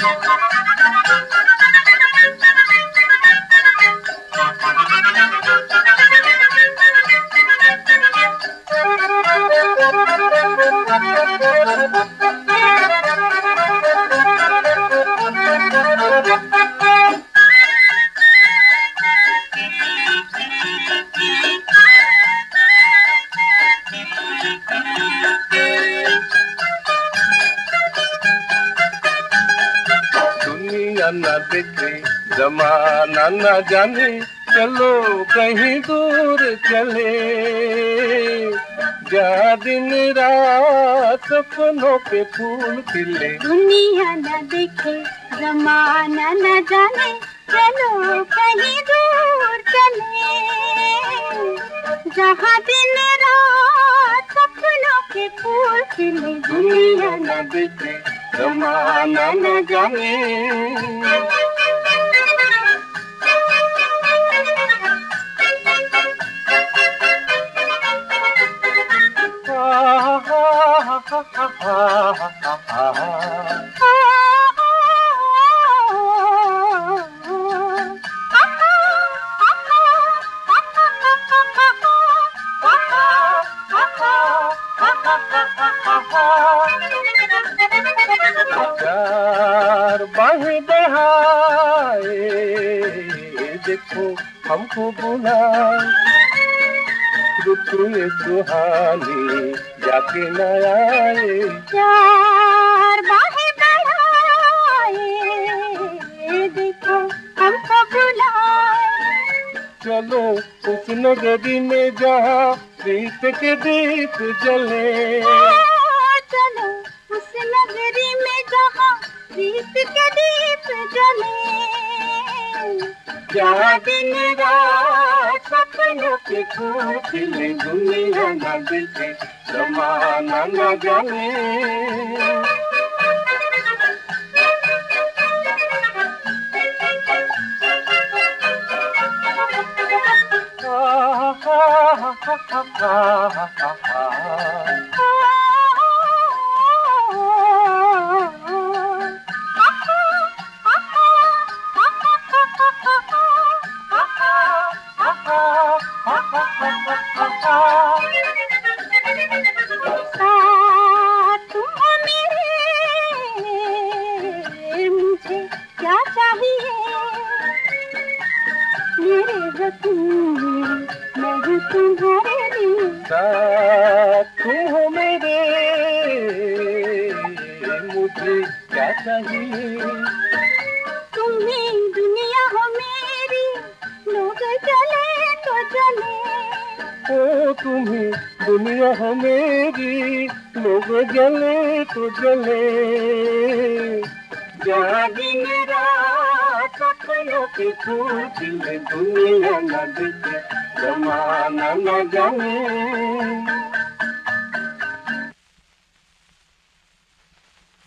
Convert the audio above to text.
दुनिया न देखे जमाना न जाने, चलो कहीं दूर चले। जा दिन रात सपनों पे फूल खिले। दुनिया न देखे जमाना न जाने, चलो कहीं दूर चले। जहाँ दिन रात सपनों के फूल खिले। दुनिया न देखे जमाना न जाने। चार बाहें बढ़ाए देखो हमको बुलाए, ऋतु ये सुहानी जाके न आए। चार बाहें बढ़ाए देखो हमको बुलाए। चलो उस नगरी में जहाँ प्रीत के दीप जले। चलो उस नगरी में जहाँ प्रीत के दीप जले। जहाँ दिन रात सपनों के फूल खिले। दुनिया न देखे जमाना न जाने। मुझे क्या चाहिए मेरे वतन, मैं हूँ तुम्हारे लिए। साथ तुम हो मेरे, मुझे क्या चाहिए। तुम्हें दुनिया हो मेरी, लोग चले तो चले। ओ तुम्हें दुनिया हो मेरी, लोग जले तो जले। जहाँ दिन रात सपनों के फूल खिले। दुनिया न देखे जमाना न जाने।